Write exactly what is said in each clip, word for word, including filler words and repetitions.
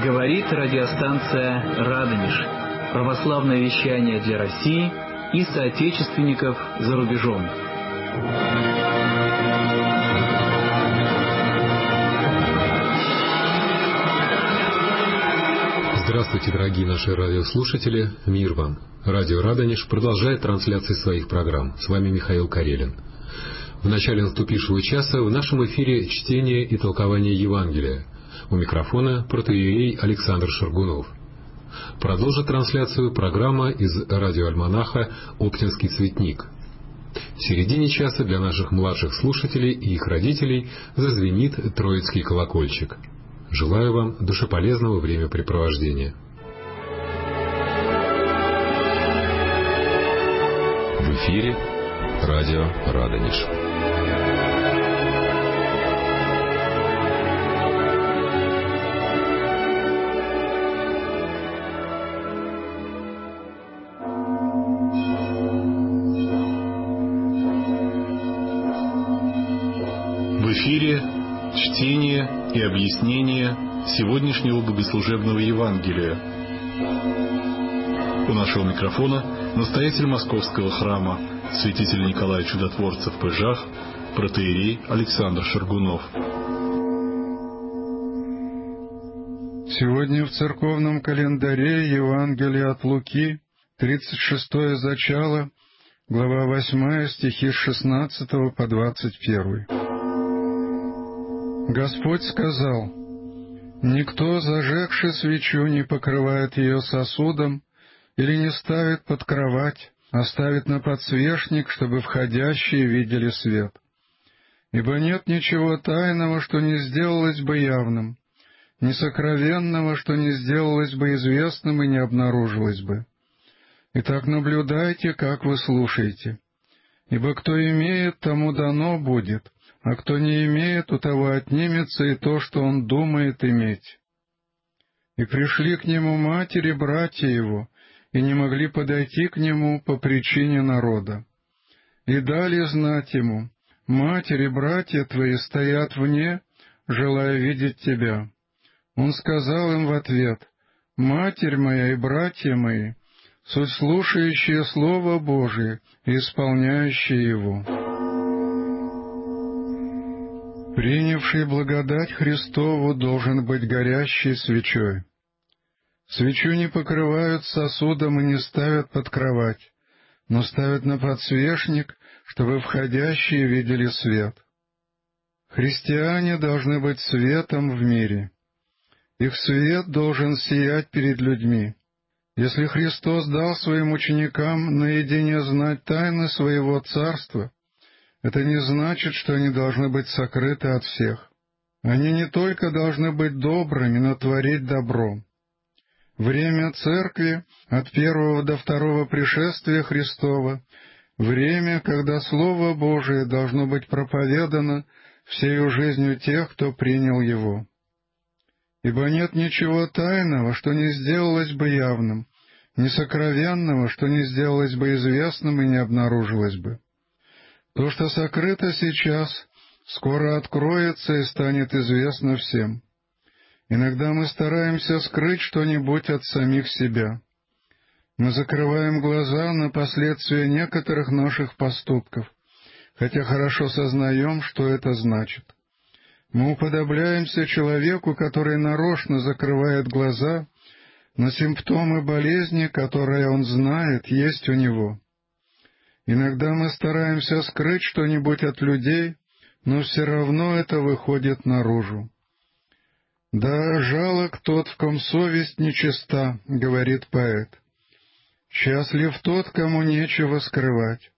Говорит радиостанция «Радонеж». Православное вещание для России и соотечественников за рубежом. Здравствуйте, дорогие наши радиослушатели. Мир вам. Радио «Радонеж» продолжает трансляции своих программ. С вами Михаил Карелин. В начале наступившего часа в нашем эфире чтение и толкование Евангелия. У микрофона протоиерей Александр Шаргунов. Продолжит трансляцию программа из радиоальманаха «Оптинский цветник». В середине часа для наших младших слушателей и их родителей зазвенит Троицкий колокольчик. Желаю вам душеполезного времяпрепровождения. В эфире радио «Радонеж». В эфире чтение и объяснение сегодняшнего богослужебного Евангелия. У нашего микрофона настоятель Московского храма, святитель Николай Чудотворцев в Пыжах, протоиерей Александр Шаргунов. Сегодня в церковном календаре Евангелие от Луки, тридцать шестое зачало, глава восьмая, стихи с шестнадцатого по двадцать первый. Господь сказал: «Никто, зажегши свечу, не покрывает ее сосудом или не ставит под кровать, а ставит на подсвечник, чтобы входящие видели свет. Ибо нет ничего тайного, что не сделалось бы явным, ни сокровенного, что не сделалось бы известным и не обнаружилось бы. Итак, наблюдайте, как вы слушаете. Ибо кто имеет, тому дано будет, а кто не имеет, у того отнимется и то, что он думает иметь». И пришли к нему матери, братья его, и не могли подойти к нему по причине народа. И дали знать ему: «Матери, братья твои стоят вне, желая видеть тебя». Он сказал им в ответ: «Матерь моя и братья мои, суть слушающие Слово Божие и исполняющие его». Принявший благодать Христову должен быть горящей свечой. Свечу не покрывают сосудом и не ставят под кровать, но ставят на подсвечник, чтобы входящие видели свет. Христиане должны быть светом в мире. Их свет должен сиять перед людьми. Если Христос дал своим ученикам наедине знать тайны своего Царства, это не значит, что они должны быть сокрыты от всех. Они не только должны быть добрыми, но творить добро. Время Церкви от первого до второго пришествия Христова — время, когда Слово Божие должно быть проповедано всею жизнью тех, кто принял его. Ибо нет ничего тайного, что не сделалось бы явным, ни сокровенного, что не сделалось бы известным и не обнаружилось бы. То, что сокрыто сейчас, скоро откроется и станет известно всем. Иногда мы стараемся скрыть что-нибудь от самих себя. Мы закрываем глаза на последствия некоторых наших поступков, хотя хорошо сознаем, что это значит. Мы уподобляемся человеку, который нарочно закрывает глаза на симптомы болезни, которые он знает, есть у него. Иногда мы стараемся скрыть что-нибудь от людей, но все равно это выходит наружу. «Да жалок тот, в ком совесть нечиста», — говорит поэт. «Счастлив тот, кому нечего скрывать».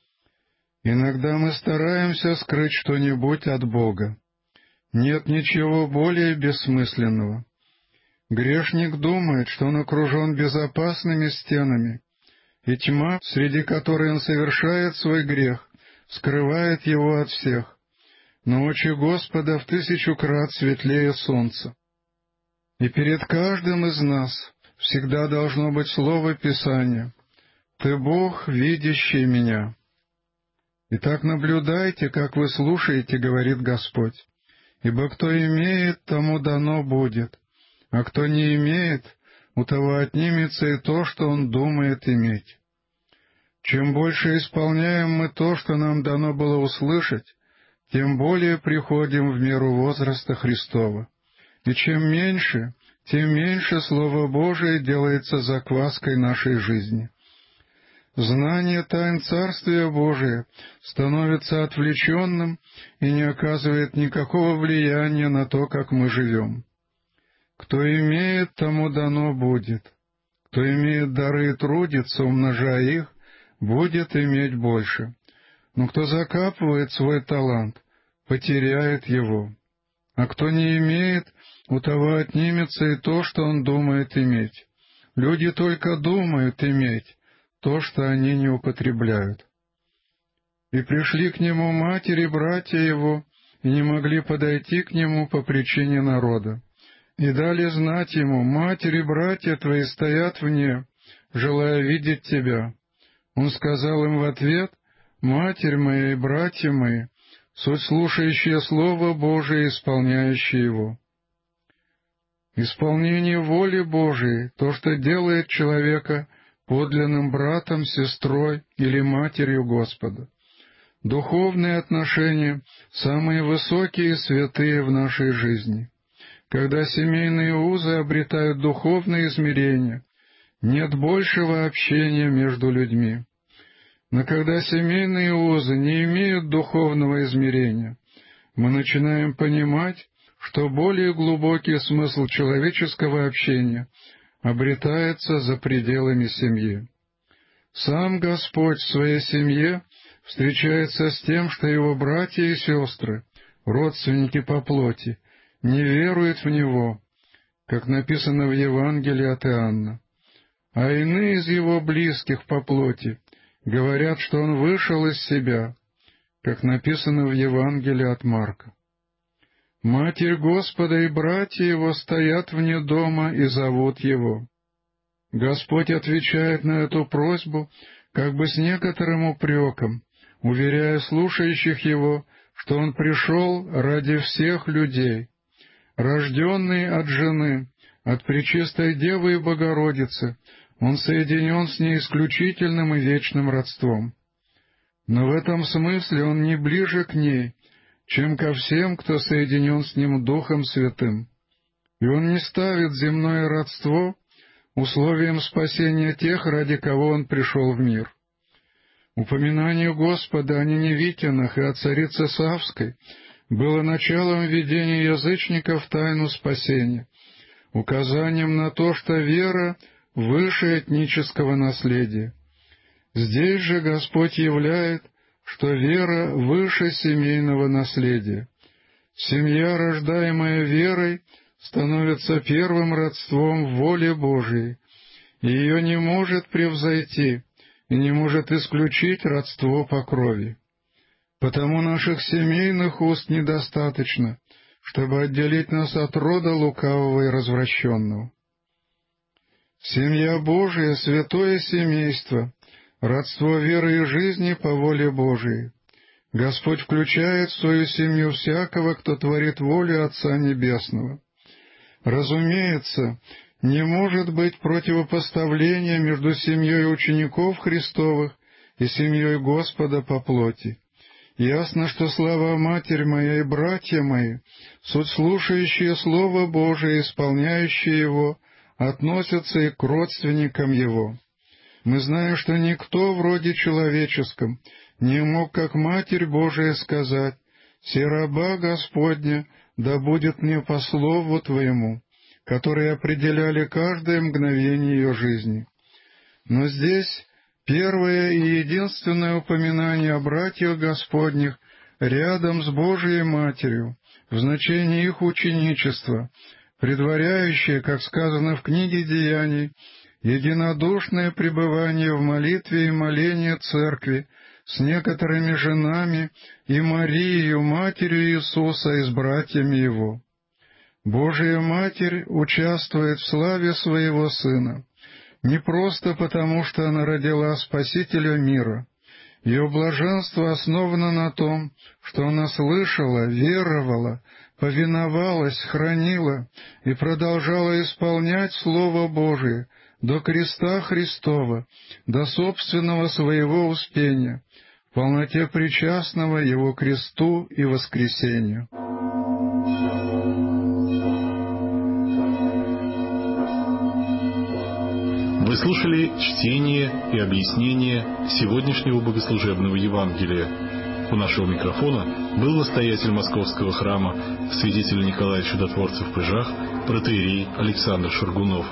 Иногда мы стараемся скрыть что-нибудь от Бога. Нет ничего более бессмысленного. Грешник думает, что он окружен безопасными стенами, и тьма, среди которой он совершает свой грех, скрывает его от всех. Но очи Господа в тысячу крат светлее солнца. И перед каждым из нас всегда должно быть слово Писания: «Ты Бог, видящий меня». Итак, наблюдайте, как вы слушаете, говорит Господь, ибо кто имеет, тому дано будет, а кто не имеет, у того отнимется и то, что он думает иметь. Чем больше исполняем мы то, что нам дано было услышать, тем более приходим в меру возраста Христова. И чем меньше, тем меньше Слово Божие делается закваской нашей жизни. Знание тайн Царствия Божия становится отвлеченным и не оказывает никакого влияния на то, как мы живем. Кто имеет, тому дано будет. Кто имеет дары и трудится, умножая их, будет иметь больше. Но кто закапывает свой талант, потеряет его. А кто не имеет, у того отнимется и то, что он думает иметь. Люди только думают иметь то, что они не употребляют. И пришли к нему матери, братья его, и не могли подойти к нему по причине народа. И дали знать ему: матери, братья твои стоят вне, желая видеть тебя. Он сказал им в ответ: матерь моя и братья мои, суть слушающие Слово Божие и исполняющие его. Исполнение воли Божией, то, что делает человека подлинным братом, сестрой или матерью Господа. Духовные отношения самые высокие и святые в нашей жизни. Когда семейные узы обретают духовные измерения, нет большего общения между людьми. Но когда семейные узы не имеют духовного измерения, мы начинаем понимать, что более глубокий смысл человеческого общения обретается за пределами семьи. Сам Господь в своей семье встречается с тем, что его братья и сестры, родственники по плоти, не веруют в Него, как написано в Евангелии от Иоанна. А иные из его близких по плоти говорят, что он вышел из себя, как написано в Евангелии от Марка. Матерь Господа и братья его стоят вне дома и зовут его. Господь отвечает на эту просьбу как бы с некоторым упреком, уверяя слушающих его, что он пришел ради всех людей, рожденный от жены, от Пречистой Девы и Богородицы. Он соединен с ней исключительным и вечным родством. Но в этом смысле он не ближе к ней, чем ко всем, кто соединен с ним Духом Святым. И он не ставит земное родство условием спасения тех, ради кого он пришел в мир. Упоминание Господа о Ниневитянах и о царице Савской было началом введения язычников в тайну спасения, указанием на то, что вера выше этнического наследия. Здесь же Господь являет, что вера выше семейного наследия. Семья, рождаемая верой, становится первым родством в воле Божией, и ее не может превзойти и не может исключить родство по крови. Потому наших семейных уст недостаточно, чтобы отделить нас от рода лукавого и развращенного. Семья Божия — святое семейство, родство веры и жизни по воле Божией. Господь включает в свою семью всякого, кто творит волю Отца Небесного. Разумеется, не может быть противопоставления между семьей учеников Христовых и семьей Господа по плоти. Ясно, что слова «Матерь моя» и «Братья мои» суть слушающие Слово Божие, исполняющие его, относятся и к родственникам его. Мы знаем, что никто в роде человеческом не мог, как Матерь Божия, сказать: «Се раба Господня, да будет мне по слову Твоему», которые определяли каждое мгновение ее жизни. Но здесь первое и единственное упоминание о братьях Господних рядом с Божией Матерью, в значении их ученичества, предваряющее, как сказано в книге Деяний, единодушное пребывание в молитве и молении Церкви с некоторыми женами и Марией, матерью Иисуса, и с братьями Его. Божия Матерь участвует в славе Своего Сына, не просто потому, что она родила Спасителя мира, Ее блаженство основано на том, что она слышала, веровала, повиновалась, хранила и продолжала исполнять Слово Божие до креста Христова, до собственного своего успения, в полноте причастного Его кресту и воскресению. Вы слушали чтение и объяснение сегодняшнего богослужебного Евангелия. У нашего микрофона был настоятель Московского храма, святитель Николай Чудотворцев в Пыжах, протоиерей Александр Шургунов.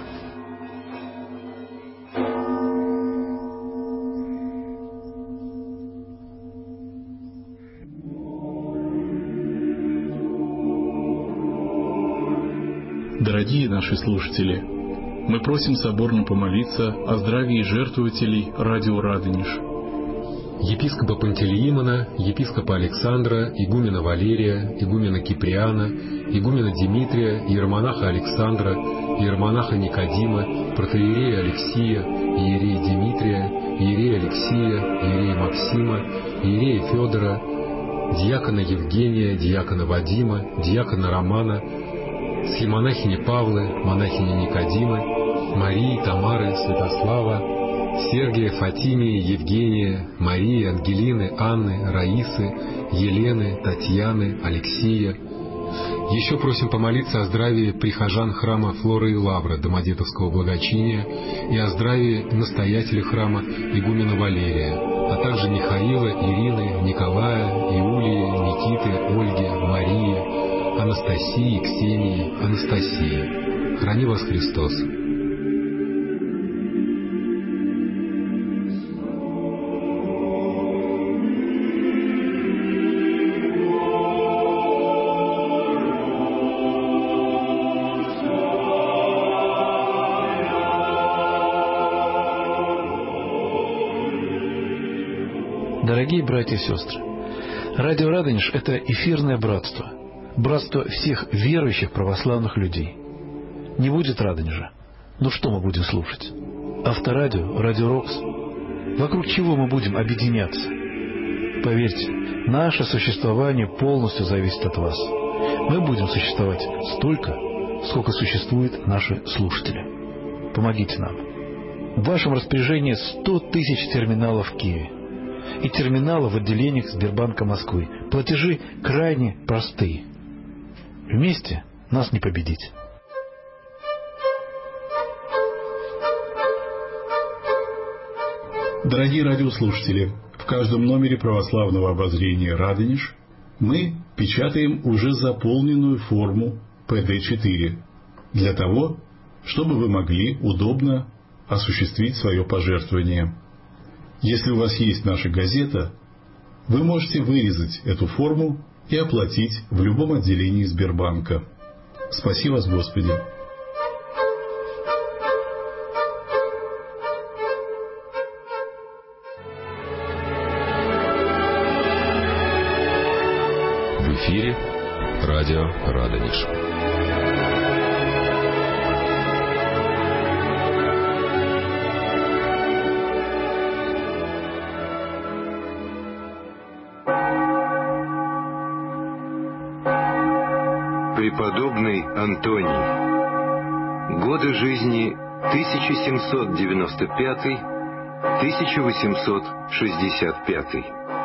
Дорогие наши слушатели, мы просим соборно помолиться о здравии жертвователей радио Радонеж. Епископа Пантелеимона, епископа Александра, игумена Валерия, игумена Киприана, игумена Дмитрия, иеромонаха Александра, иеромонаха Никодима, протоиерея Алексия, иерея Дмитрия, иерея Алексия, иерея Максима, иерея Федора, диакона Евгения, диакона Вадима, диакона Романа, схимонахини Павлы, монахини Никодимы, Марии, Тамары, Святослава, Сергия, Фатимии, Евгения, Марии, Ангелины, Анны, Раисы, Елены, Татьяны, Алексия. Еще просим помолиться о здравии прихожан храма Флоры и Лавры Домодедовского благочиния и о здравии настоятеля храма игумена Валерия, а также Михаила, Ирины, Николая, Иулии, Никиты, Ольги, Марии, Анастасии, Ксении, Анастасии. Храни вас Христос. Дорогие братья и сестры, радио Радонеж – это эфирное братство. Братство всех верующих православных людей. Не будет Радонежа. Ну что мы будем слушать? Авторадио, Радио Рокс. Вокруг чего мы будем объединяться? Поверьте, наше существование полностью зависит от вас. Мы будем существовать столько, сколько существуют наши слушатели. Помогите нам. В вашем распоряжении сто тысяч терминалов в Киеве и терминалы в отделениях Сбербанка Москвы. Платежи крайне простые. Вместе нас не победить. Дорогие радиослушатели, в каждом номере православного обозрения «Радонеж» мы печатаем уже заполненную форму пэ дэ четыре для того, чтобы вы могли удобно осуществить свое пожертвование. Если у вас есть наша газета, вы можете вырезать эту форму и оплатить в любом отделении Сбербанка. Спаси вас, Господи! В эфире радио Радонеж. Преподобный Антоний. Годы жизни тысяча семьсот девяносто пятый — тысяча восемьсот шестьдесят пятый.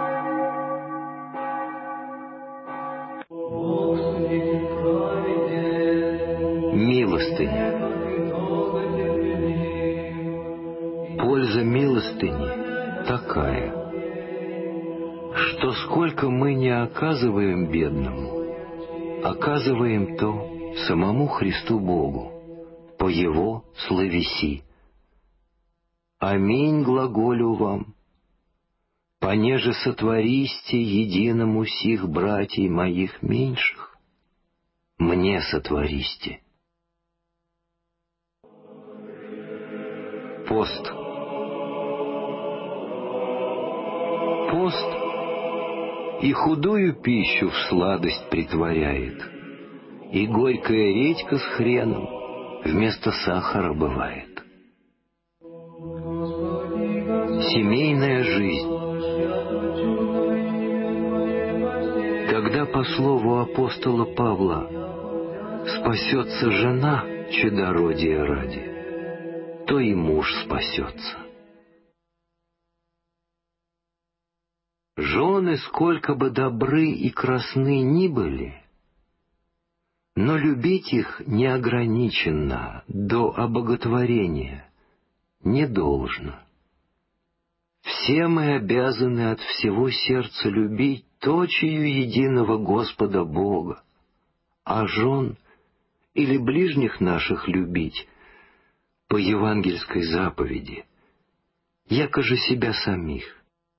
Милостыня. Польза милостыни такая, что сколько мы не оказываем бедному, оказываем то самому Христу Богу, по Его словеси. Аминь глаголю вам, понеже сотвористе единому сих братьей моих меньших, мне сотвористе. Пост. Пост и худую пищу в сладость притворяет, и горькая редька с хреном вместо сахара бывает. Семейная жизнь Когда, по слову апостола Павла, спасется жена чадородия ради, то и муж спасется. Жены, сколько бы добры и красны ни были, но любить их неограниченно до обоготворения не должно. Все мы обязаны от всего сердца любить точию единого Господа Бога, а жен или ближних наших любить по евангельской заповеди, яко же себя самих.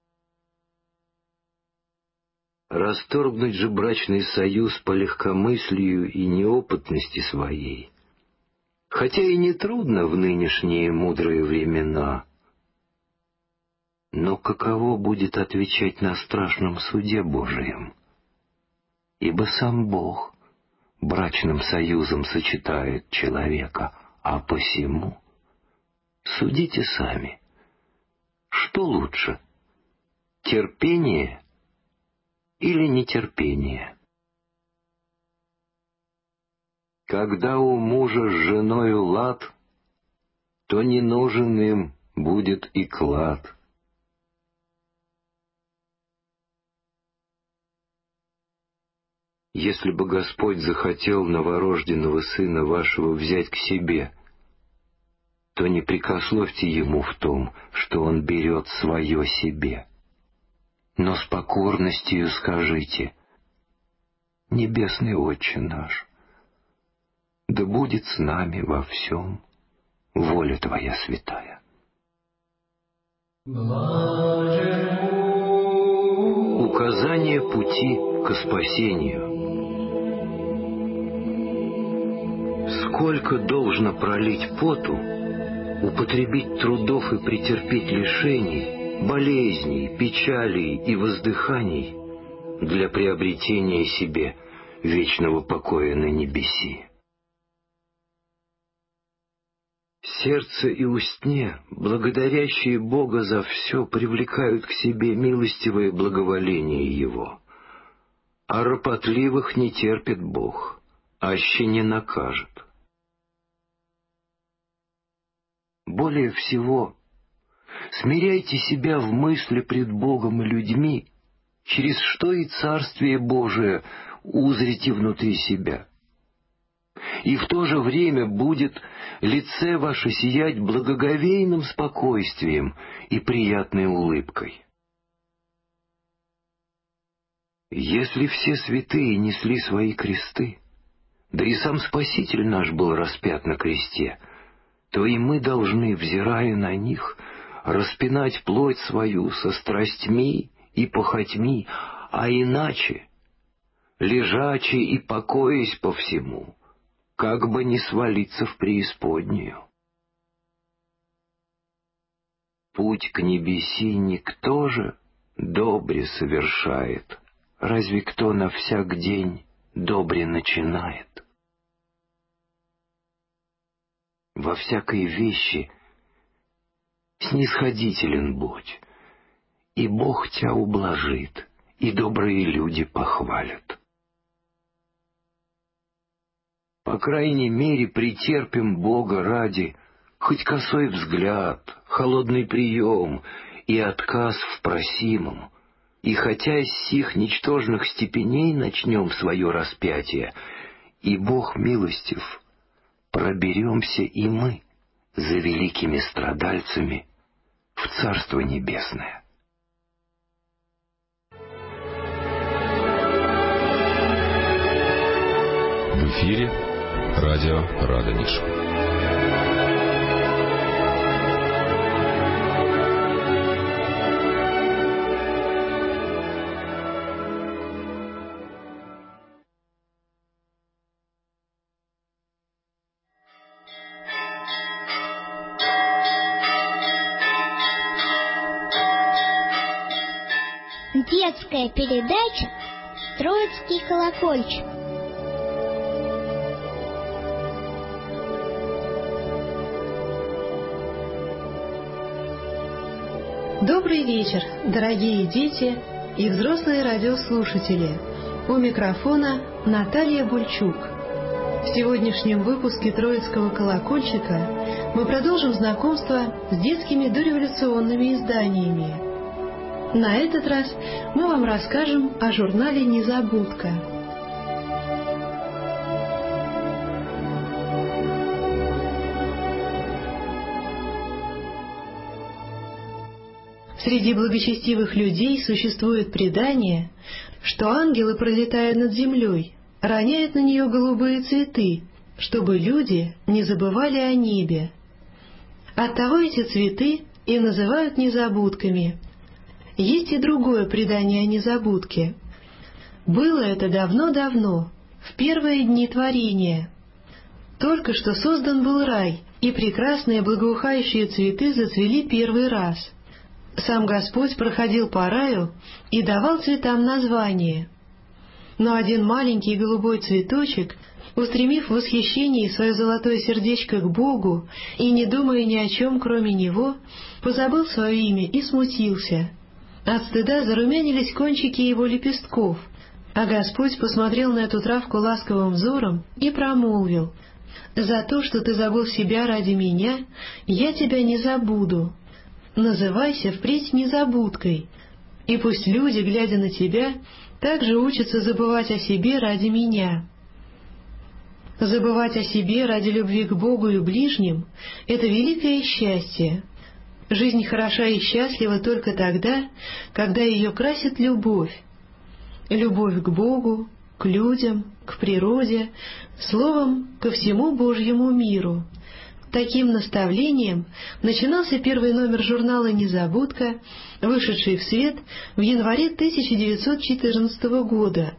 Расторгнуть же брачный союз по легкомыслию и неопытности своей, хотя и не трудно в нынешние мудрые времена, но каково будет отвечать на страшном суде Божием? Ибо сам Бог брачным союзом сочетает человека, а посему судите сами, что лучше, терпение или нетерпение? Когда у мужа с женою лад, то не нужен им будет и клад. Если бы Господь захотел новорожденного сына вашего взять к себе, то не прекословьте ему в том, что он берет свое себе, но с покорностью скажите: «Небесный Отче наш, да будет с нами во всем воля Твоя святая». Указание пути к спасению. Сколько должно пролить поту, употребить трудов и претерпеть лишений, болезней, печалей и воздыханий для приобретения себе вечного покоя на небеси. Сердце и устне, благодарящие Бога за все, привлекают к себе милостивое благоволение Его, а ропотливых не терпит Бог, аще не накажет. Более всего, смиряйте себя в мысли пред Богом и людьми, через что и Царствие Божие узрите внутри себя. И в то же время будет лице ваше сиять благоговейным спокойствием и приятной улыбкой. Если все святые несли свои кресты, да и сам Спаситель наш был распят на кресте, то и мы должны, взирая на них, распинать плоть свою со страстьми и похотьми, а иначе, лежачи и покоясь по всему, как бы не свалиться в преисподнюю. Путь к небеси никто же добре совершает, разве кто на всяк день добре начинает. Во всякой вещи снисходителен будь, и Бог тебя ублажит, и добрые люди похвалят. По крайней мере, претерпим Бога ради хоть косой взгляд, холодный прием и отказ в просимом, и хотя с сих ничтожных степеней начнем свое распятие, и Бог милостив, проберемся и мы за великими страдальцами в Царство Небесное. В эфире радио Радонеж. Детская передача «Троицкий колокольчик». Добрый вечер, дорогие дети и взрослые радиослушатели. У микрофона Наталья Бульчук. В сегодняшнем выпуске «Троицкого колокольчика» мы продолжим знакомство с детскими дореволюционными изданиями. На этот раз мы вам расскажем о журнале «Незабудка». Среди благочестивых людей существует предание, что ангелы, пролетая над землей, роняют на нее голубые цветы, чтобы люди не забывали о небе. Оттого эти цветы и называют незабудками. Есть и другое предание о незабудке. Было это давно-давно, в первые дни творения. Только что создан был рай, и прекрасные благоухающие цветы зацвели первый раз. Сам Господь проходил по раю и давал цветам название. Но один маленький голубой цветочек, устремив в восхищении свое золотое сердечко к Богу и не думая ни о чем, кроме Него, позабыл свое имя и смутился. От стыда зарумянились кончики его лепестков, а Господь посмотрел на эту травку ласковым взором и промолвил: «За то, что ты забыл себя ради Меня, я тебя не забуду. Называйся впредь незабудкой, и пусть люди, глядя на тебя, также учатся забывать о себе ради Меня». Забывать о себе ради любви к Богу и ближним — это великое счастье. Жизнь хороша и счастлива только тогда, когда ее красит любовь. Любовь к Богу, к людям, к природе, словом, ко всему Божьему миру. Таким наставлением начинался первый номер журнала «Незабудка», вышедший в свет в январе тысяча девятьсот четырнадцатого года.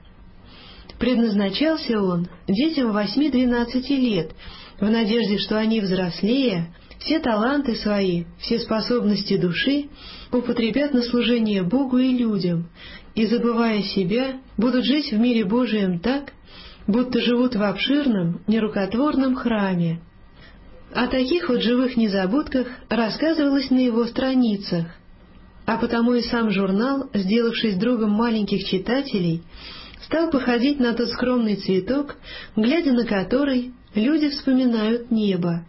Предназначался он детям восьми-двенадцати лет, в надежде, что они, взрослея, все таланты свои, все способности души употребят на служение Богу и людям, и, забывая себя, будут жить в мире Божием так, будто живут в обширном, нерукотворном храме. О таких вот живых незабудках рассказывалось на его страницах. А потому и сам журнал, сделавшись другом маленьких читателей, стал походить на тот скромный цветок, глядя на который люди вспоминают небо.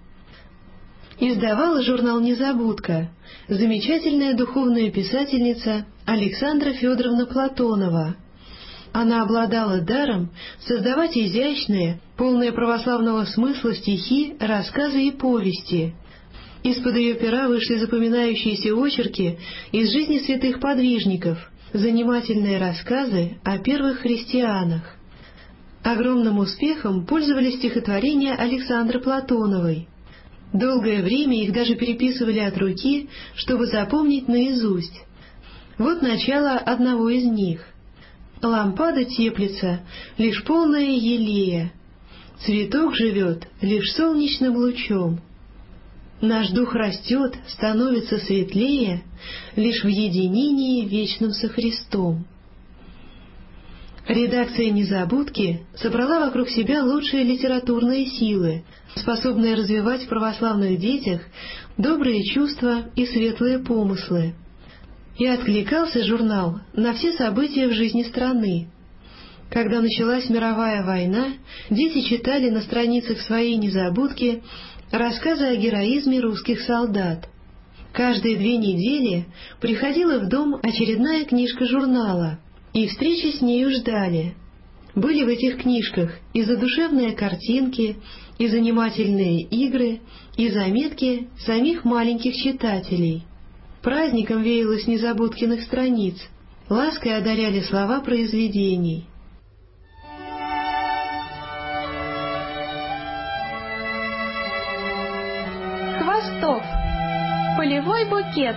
Издавала журнал «Незабудка» замечательная духовная писательница Александра Федоровна Платонова. Она обладала даром создавать изящные, полные православного смысла стихи, рассказы и повести. Из-под ее пера вышли запоминающиеся очерки из жизни святых подвижников, занимательные рассказы о первых христианах. Огромным успехом пользовались стихотворения Александры Платоновой. Долгое время их даже переписывали от руки, чтобы запомнить наизусть. Вот начало одного из них. «Лампада теплится, лишь полная елея. Цветок живет лишь солнечным лучом. Наш дух растет, становится светлее, лишь в единении вечном со Христом». Редакция «Незабудки» собрала вокруг себя лучшие литературные силы, способные развивать в православных детях добрые чувства и светлые помыслы. И откликался журнал на все события в жизни страны. Когда началась мировая война, дети читали на страницах своей «Незабудки» рассказы о героизме русских солдат. Каждые две недели приходила в дом очередная книжка журнала, и встречи с нею ждали. Были в этих книжках и задушевные картинки, и занимательные игры, и заметки самих маленьких читателей. Праздником веяло с незабудкиных страниц, лаской одаряли слова произведений. Хвостов. Полевой букет.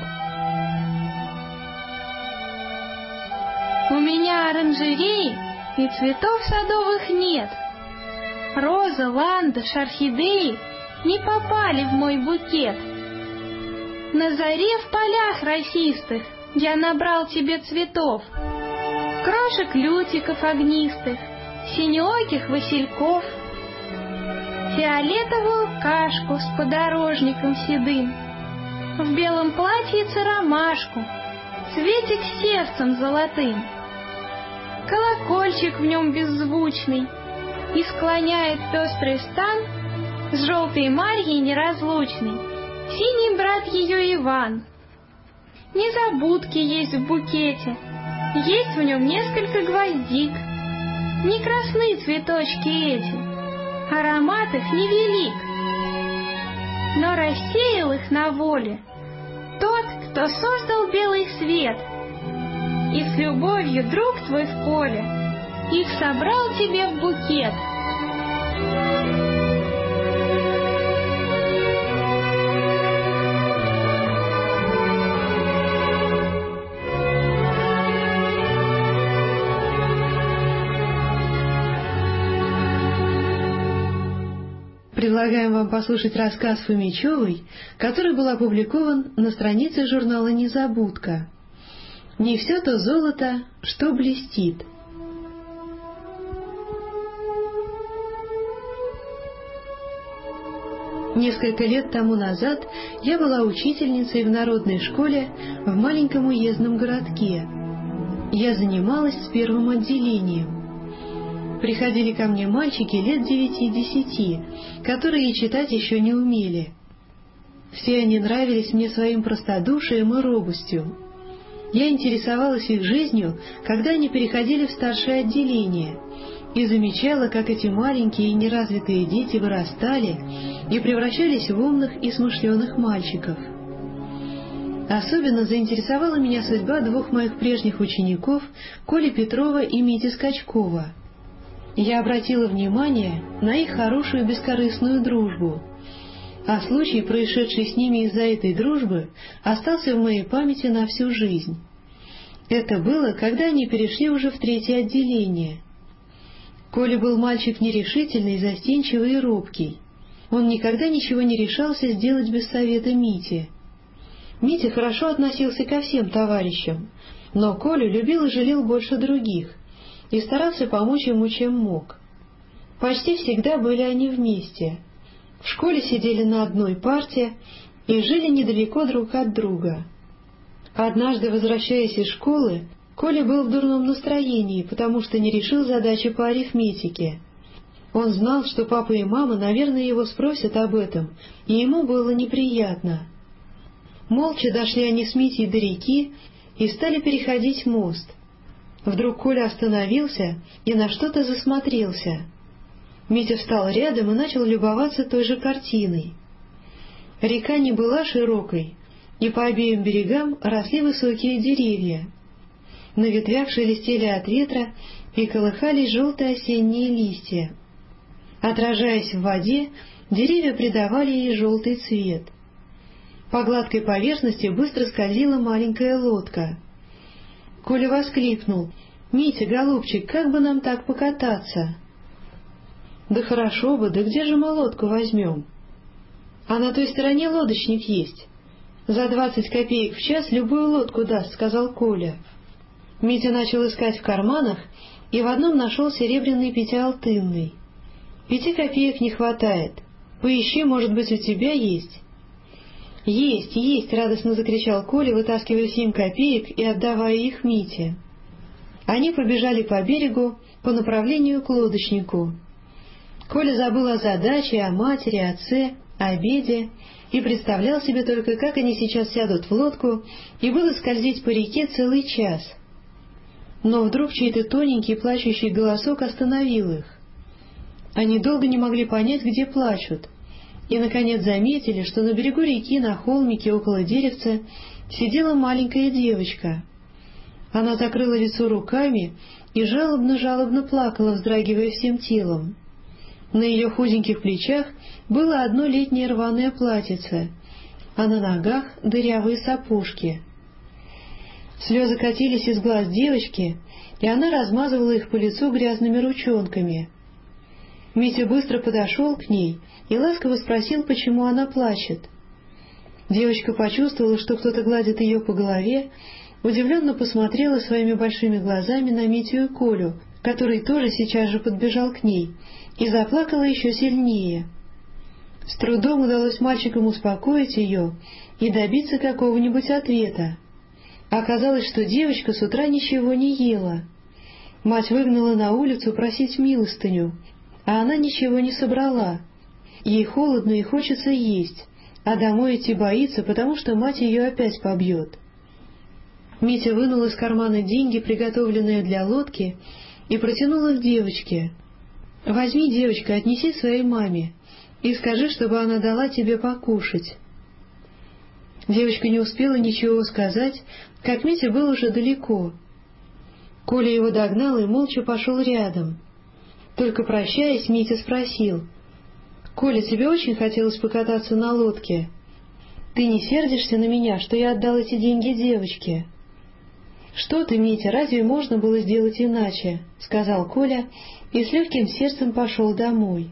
У меня оранжереи и цветов садовых нет. Роза, ландыш, орхидеи не попали в мой букет. На заре в полях росистых я набрал тебе цветов, крошек лютиков огнистых, синеоких васильков, фиолетовую кашку с подорожником седым, в белом платьице ромашку, цветик сердцем золотым, колокольчик в нем беззвучный, и склоняет пестрый стан с желтой Марьей неразлучной синий брат ее Иван. Незабудки есть в букете, есть в нем несколько гвоздик. Не красны цветочки эти, аромат их невелик, но рассеял их на воле тот, кто создал белый свет, и с любовью, друг твой в поле, их собрал тебе в букет. Предлагаем вам послушать рассказ Фомичевой, который был опубликован на странице журнала «Незабудка». «Не все то золото, что блестит». Несколько лет тому назад я была учительницей в народной школе в маленьком уездном городке. Я занималась с первым отделением. Приходили ко мне мальчики лет девяти-десяти, которые читать еще не умели. Все они нравились мне своим простодушием и робостью. Я интересовалась их жизнью, когда они переходили в старшее отделение, и замечала, как эти маленькие и неразвитые дети вырастали и превращались в умных и смышленых мальчиков. Особенно заинтересовала меня судьба двух моих прежних учеников, Коли Петрова и Мити Скачкова. Я обратила внимание на их хорошую бескорыстную дружбу, а случай, происшедший с ними из-за этой дружбы, остался в моей памяти на всю жизнь. Это было, когда они перешли уже в третье отделение. Коля был мальчик нерешительный, застенчивый и робкий. Он никогда ничего не решался сделать без совета Мити. Митя хорошо относился ко всем товарищам, но Колю любил и жалел больше других, и старался помочь ему, чем мог. Почти всегда были они вместе. В школе сидели на одной парте и жили недалеко друг от друга. Однажды, возвращаясь из школы, Коля был в дурном настроении, потому что не решил задачи по арифметике. Он знал, что папа и мама, наверное, его спросят об этом, и ему было неприятно. Молча дошли они с Митей до реки и стали переходить мост. Вдруг Коля остановился и на что-то засмотрелся. Митя встал рядом и начал любоваться той же картиной. Река не была широкой, и по обеим берегам росли высокие деревья. На ветвях шелестели от ветра и колыхались желтые осенние листья. Отражаясь в воде, деревья придавали ей желтый цвет. По гладкой поверхности быстро скользила маленькая лодка. Коля воскликнул: «Митя, голубчик, как бы нам так покататься?» «Да хорошо бы, да где же мы лодку возьмем?» «А на той стороне лодочник есть. За двадцать копеек в час любую лодку даст», — сказал Коля. Митя начал искать в карманах и в одном нашел серебряный пятиалтынный. «Пяти копеек не хватает. Поищи, может быть, у тебя есть». «Есть, есть!» — радостно закричал Коля, вытаскивая семь копеек и отдавая их Мите. Они побежали по берегу по направлению к лодочнику. Коля забыл о задаче, о матери, отце, о обеде и представлял себе только, как они сейчас сядут в лодку и будут скользить по реке целый час. Но вдруг чей-то тоненький плачущий голосок остановил их. Они долго не могли понять, где плачут, и, наконец, заметили, что на берегу реки на холмике около деревца сидела маленькая девочка. Она закрыла лицо руками и жалобно-жалобно плакала, вздрагивая всем телом. На ее худеньких плечах было одно летнее рваное платьице, а на ногах дырявые сапожки. Слезы катились из глаз девочки, и она размазывала их по лицу грязными ручонками. Митя быстро подошел к ней и ласково спросил, почему она плачет. Девочка почувствовала, что кто-то гладит ее по голове, удивленно посмотрела своими большими глазами на Митю и Колю, который тоже сейчас же подбежал к ней, и заплакала еще сильнее. С трудом удалось мальчикам успокоить ее и добиться какого-нибудь ответа. Оказалось, что девочка с утра ничего не ела. Мать выгнала на улицу просить милостыню, а она ничего не собрала. Ей холодно и хочется есть, а домой идти боится, потому что мать ее опять побьет. Митя вынул из кармана деньги, приготовленные для лодки, и протянул их девочке. «Возьми, девочка, отнеси своей маме и скажи, чтобы она дала тебе покушать». Девочка не успела ничего сказать, как Митя был уже далеко. Коля его догнал и молча пошел рядом. Только прощаясь, Митя спросил: «Коля, тебе очень хотелось покататься на лодке? Ты не сердишься на меня, что я отдал эти деньги девочке?» «Что ты, Митя, разве можно было сделать иначе?» — сказал Коля и с легким сердцем пошел домой.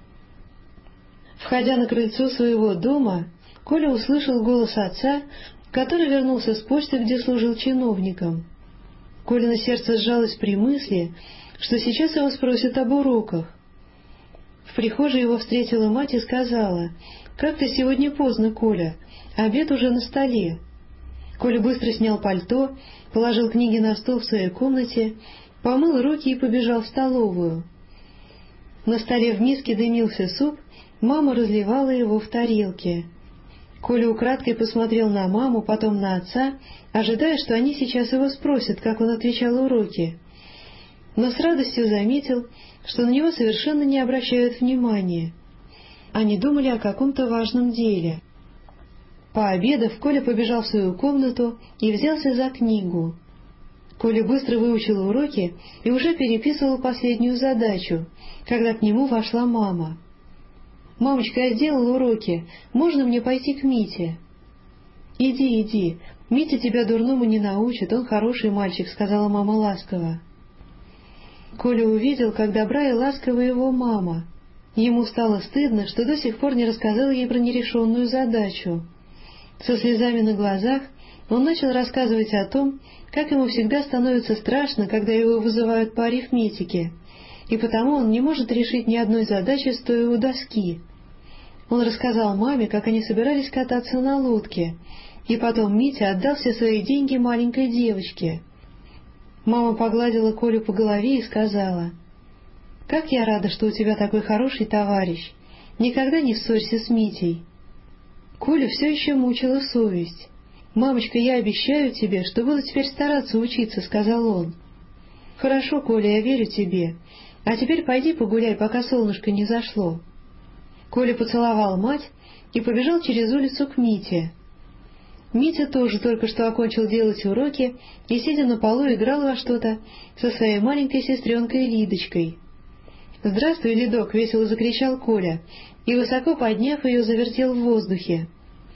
Входя на крыльцо своего дома, Коля услышал голос отца, который вернулся с почты, где служил чиновником. Колино сердце сжалось при мысли, что сейчас его спросят об уроках. В прихожей его встретила мать и сказала: «Как ты сегодня поздно, Коля? Обед уже на столе». Коля быстро снял пальто, положил книги на стол в своей комнате, помыл руки и побежал в столовую. На столе в миске дымился суп, мама разливала его в тарелке. Коля украдкой посмотрел на маму, потом на отца, ожидая, что они сейчас его спросят, как он отвечал уроки. Но с радостью заметил, что на него совершенно не обращают внимания. Они думали о каком-то важном деле. Пообедав, Коля побежал в свою комнату и взялся за книгу. Коля быстро выучил уроки и уже переписывал последнюю задачу, когда к нему вошла мама. «Мамочка, я сделала уроки. Можно мне пойти к Мите?» «Иди, иди. Митя тебя дурному не научит, он хороший мальчик», — сказала мама ласково. Коля увидел, как добра и ласкова его мама. Ему стало стыдно, что до сих пор не рассказал ей про нерешенную задачу. Со слезами на глазах он начал рассказывать о том, как ему всегда становится страшно, когда его вызывают по арифметике, и потому он не может решить ни одной задачи, стоя у доски. Он рассказал маме, как они собирались кататься на лодке, и потом Митя отдал все свои деньги маленькой девочке. Мама погладила Колю по голове и сказала: «Как я рада, что у тебя такой хороший товарищ. Никогда не ссорься с Митей». Колю все еще мучила совесть. «Мамочка, я обещаю тебе, что буду теперь стараться учиться», — сказал он. «Хорошо, Коля, я верю тебе. А теперь пойди погуляй, пока солнышко не зашло». Коля поцеловал мать и побежал через улицу к Мите. Митя тоже только что окончил делать уроки и, сидя на полу, играл во что-то со своей маленькой сестренкой Лидочкой. «Здравствуй, Лидок!» — весело закричал Коля и, высоко подняв ее, завертел в воздухе.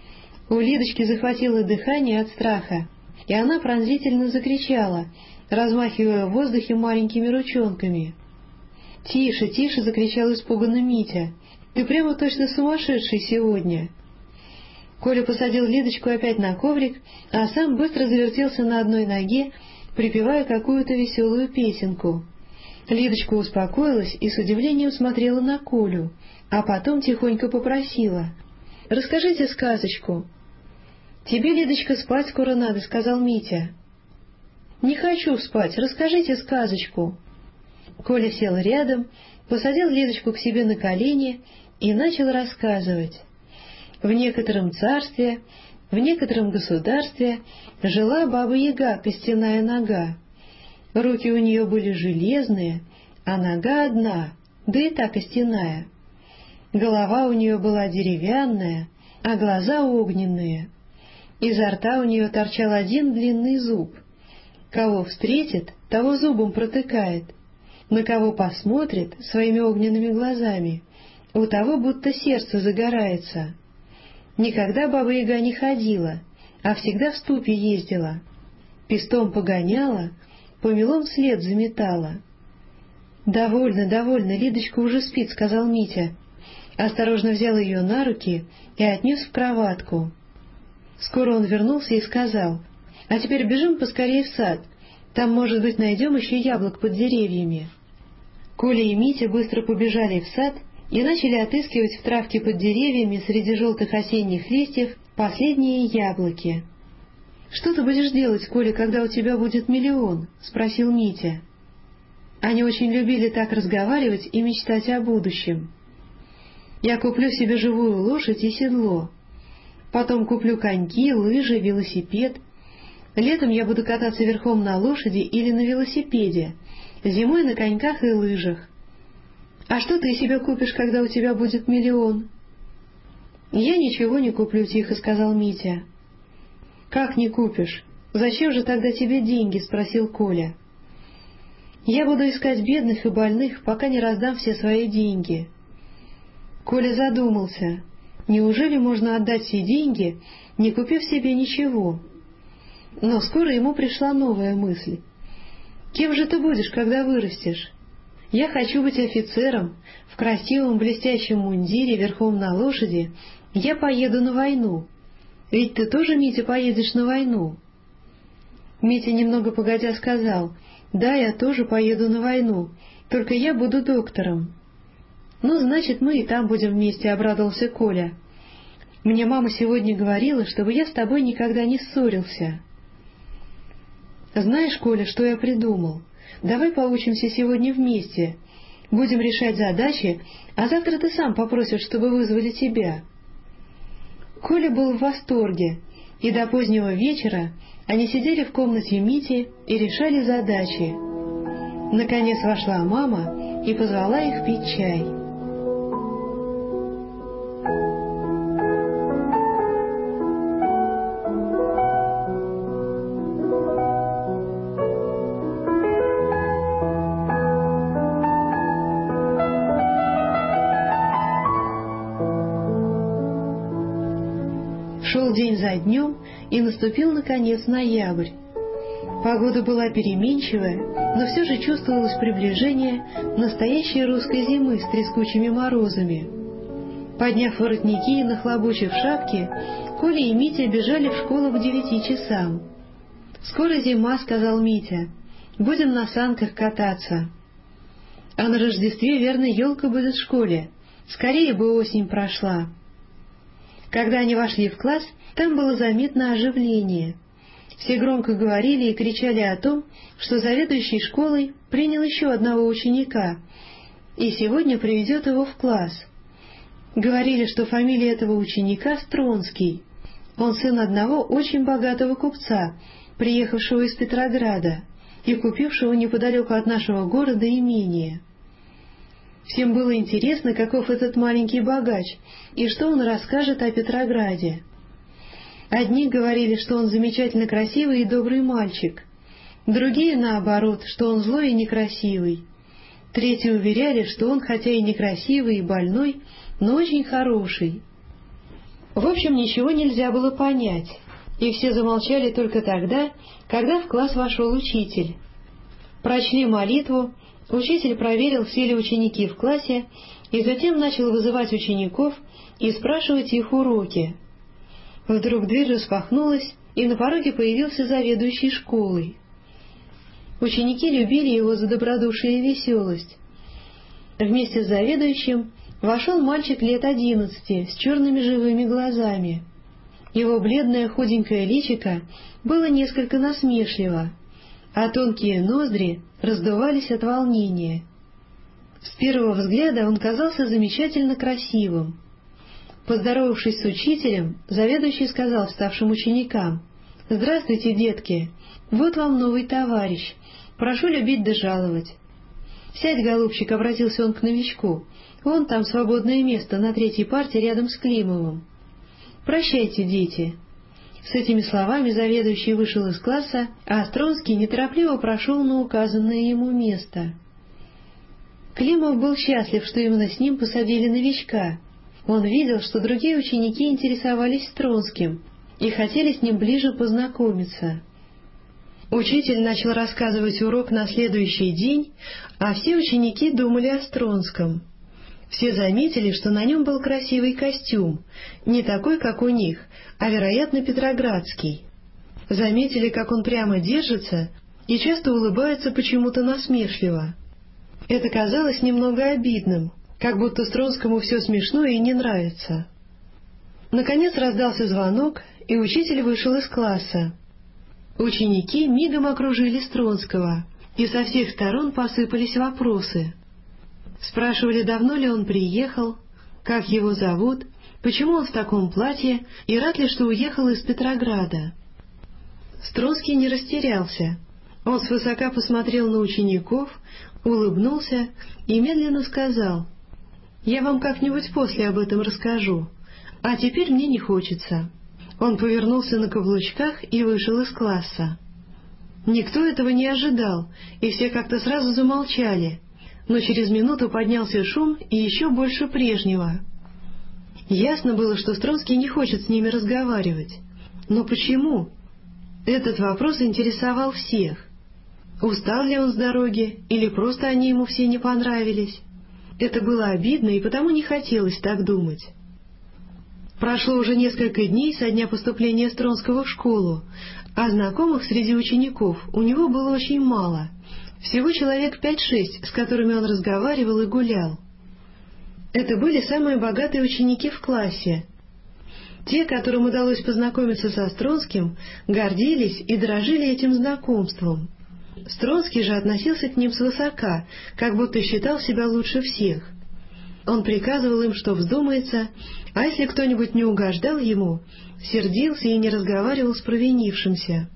У Лидочки захватило дыхание от страха, и она пронзительно закричала, размахивая в воздухе маленькими ручонками. «Тише, тише!» — закричал испуганно Митя. «Ты прямо точно сумасшедший сегодня!» Коля посадил Лидочку опять на коврик, а сам быстро завертелся на одной ноге, припевая какую-то веселую песенку. Лидочка успокоилась и с удивлением смотрела на Колю, а потом тихонько попросила: «Расскажите сказочку». «Тебе, Лидочка, спать скоро надо», — сказал Митя. «Не хочу спать, расскажите сказочку». Коля сел рядом, посадил Лидочку к себе на колени и начал рассказывать. В некотором царстве, в некотором государстве жила баба-яга, костяная нога. Руки у нее были железные, а нога одна, да и та костяная. Голова у нее была деревянная, а глаза огненные. Изо рта у нее торчал один длинный зуб. Кого встретит, того зубом протыкает. На кого посмотрит своими огненными глазами, у того будто сердце загорается. Никогда баба-яга не ходила, а всегда в ступе ездила. Пестом погоняла, помелом след заметала. «Довольно, довольно, Лидочка уже спит», — сказал Митя. Осторожно взял ее на руки и отнес в кроватку. Скоро он вернулся и сказал: «А теперь бежим поскорее в сад, там, может быть, найдем еще яблок под деревьями». Коля и Митя быстро побежали в сад и начали отыскивать в травке под деревьями среди желтых осенних листьев последние яблоки. «Что ты будешь делать, Коля, когда у тебя будет миллион?» — спросил Митя. Они очень любили так разговаривать и мечтать о будущем. Я куплю себе живую лошадь и седло. Потом куплю коньки, лыжи, велосипед. Летом я буду кататься верхом на лошади или на велосипеде, зимой на коньках и лыжах. А что ты себе купишь, когда у тебя будет миллион? Я ничего не куплю, тихо сказал Митя. Как не купишь? Зачем же тогда тебе деньги? Спросил Коля. Я буду искать бедных и больных, пока не раздам все свои деньги. Коля задумался. Неужели можно отдать все деньги, не купив себе ничего? Но скоро ему пришла новая мысль. Кем же ты будешь, когда вырастешь? Я хочу быть офицером, в красивом блестящем мундире, верхом на лошади. Я поеду на войну. Ведь ты тоже, Митя, поедешь на войну? Митя немного погодя сказал: да, я тоже поеду на войну, только я буду доктором. Ну, значит, мы и там будем вместе, обрадовался Коля. Мне мама сегодня говорила, чтобы я с тобой никогда не ссорился. Знаешь, Коля, что я придумал? Давай поучимся сегодня вместе, будем решать задачи, а завтра ты сам попросишь, чтобы вызвали тебя. Коля был в восторге, и до позднего вечера они сидели в комнате Мити и решали задачи. Наконец вошла мама и позвала их пить чай. Шел день за днем, и наступил, наконец, ноябрь. Погода была переменчивая, но все же чувствовалось приближение настоящей русской зимы с трескучими морозами. Подняв воротники и нахлобучив шапки, Коля и Митя бежали в школу к девяти часам. «Скоро зима», — сказал Митя, — «будем на санках кататься». «А на Рождестве, верно, елка будет в школе. Скорее бы осень прошла». Когда они вошли в класс, там было заметно оживление. Все громко говорили и кричали о том, что заведующий школой принял еще одного ученика и сегодня приведет его в класс. Говорили, что фамилия этого ученика Стронский. Он сын одного очень богатого купца, приехавшего из Петрограда и купившего неподалеку от нашего города имение. Всем было интересно, каков этот маленький богач, и что он расскажет о Петрограде. Одни говорили, что он замечательно красивый и добрый мальчик, другие, наоборот, что он злой и некрасивый. Третьи уверяли, что он, хотя и некрасивый и больной, но очень хороший. В общем, ничего нельзя было понять, и все замолчали только тогда, когда в класс вошел учитель. Прочли молитву, учитель проверил, все ли ученики в классе, и затем начал вызывать учеников и спрашивать их уроки. Вдруг дверь распахнулась, и на пороге появился заведующий школой. Ученики любили его за добродушие и веселость. Вместе с заведующим вошел мальчик лет одиннадцати с черными живыми глазами. Его бледное худенькое личико было несколько насмешливо, а тонкие ноздри раздувались от волнения. С первого взгляда он казался замечательно красивым. Поздоровавшись с учителем, заведующий сказал вставшим ученикам: «Здравствуйте, детки! Вот вам новый товарищ. Прошу любить да жаловать». «Сядь, голубчик», — обратился он к новичку. «Вон там свободное место на третьей парте рядом с Климовым». «Прощайте, дети». С этими словами заведующий вышел из класса, а Стронский неторопливо прошел на указанное ему место. Климов был счастлив, что именно с ним посадили новичка. Он видел, что другие ученики интересовались Стронским и хотели с ним ближе познакомиться. Учитель начал рассказывать урок на следующий день, а все ученики думали о Стронском. Все заметили, что на нем был красивый костюм, не такой, как у них, а, вероятно, петроградский. Заметили, как он прямо держится и часто улыбается почему-то насмешливо. Это казалось немного обидным, как будто Стронскому все смешно и не нравится. Наконец раздался звонок, и учитель вышел из класса. Ученики мигом окружили Стронского, и со всех сторон посыпались вопросы. Спрашивали, давно ли он приехал, как его зовут, почему он в таком платье и рад ли, что уехал из Петрограда. Стронский не растерялся. Он свысока посмотрел на учеников, улыбнулся и медленно сказал: «Я вам как-нибудь после об этом расскажу, а теперь мне не хочется». Он повернулся на каблучках и вышел из класса. Никто этого не ожидал, и все как-то сразу замолчали, но через минуту поднялся шум и еще больше прежнего. Ясно было, что Стронский не хочет с ними разговаривать. Но почему? Этот вопрос интересовал всех. Устал ли он с дороги, или просто они ему все не понравились? Это было обидно, и потому не хотелось так думать. Прошло уже несколько дней со дня поступления Стронского в школу, а знакомых среди учеников у него было очень мало, всего человек пять-шесть, с которыми он разговаривал и гулял. Это были самые богатые ученики в классе. Те, которым удалось познакомиться со Стронским, гордились и дорожили этим знакомством. Стронский же относился к ним свысока, как будто считал себя лучше всех. Он приказывал им, что вздумается, а если кто-нибудь не угождал ему, сердился и не разговаривал с провинившимся.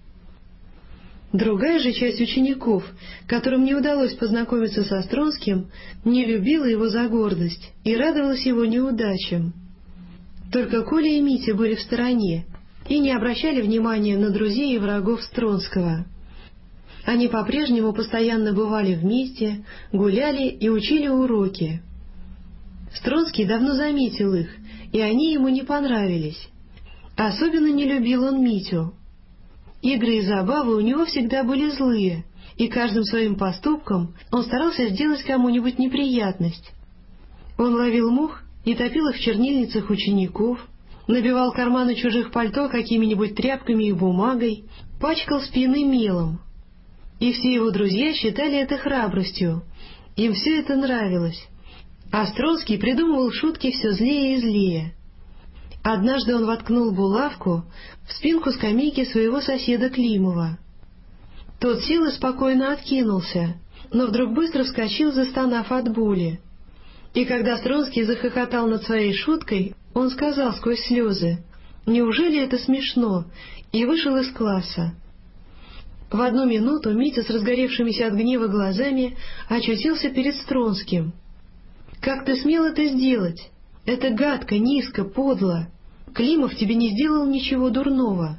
Другая же часть учеников, которым не удалось познакомиться со Стронским, не любила его за гордость и радовалась его неудачам. Только Коля и Митя были в стороне и не обращали внимания на друзей и врагов Стронского. Они по-прежнему постоянно бывали вместе, гуляли и учили уроки. Стронский давно заметил их, и они ему не понравились. Особенно не любил он Митю. Игры и забавы у него всегда были злые, и каждым своим поступком он старался сделать кому-нибудь неприятность. Он ловил мух и топил их в чернильницах учеников, набивал карманы чужих пальто какими-нибудь тряпками и бумагой, пачкал спины мелом. И все его друзья считали это храбростью, им все это нравилось. А Стронский придумывал шутки все злее и злее. Однажды он воткнул булавку в спинку скамейки своего соседа Климова. Тот сел и спокойно откинулся, но вдруг быстро вскочил, застонав от боли. И когда Стронский захохотал над своей шуткой, он сказал сквозь слезы: «Неужели это смешно?» и вышел из класса. В одну минуту Митя с разгоревшимися от гнева глазами очутился перед Стронским. «Как ты смел это сделать? Это гадко, низко, подло. Климов тебе не сделал ничего дурного».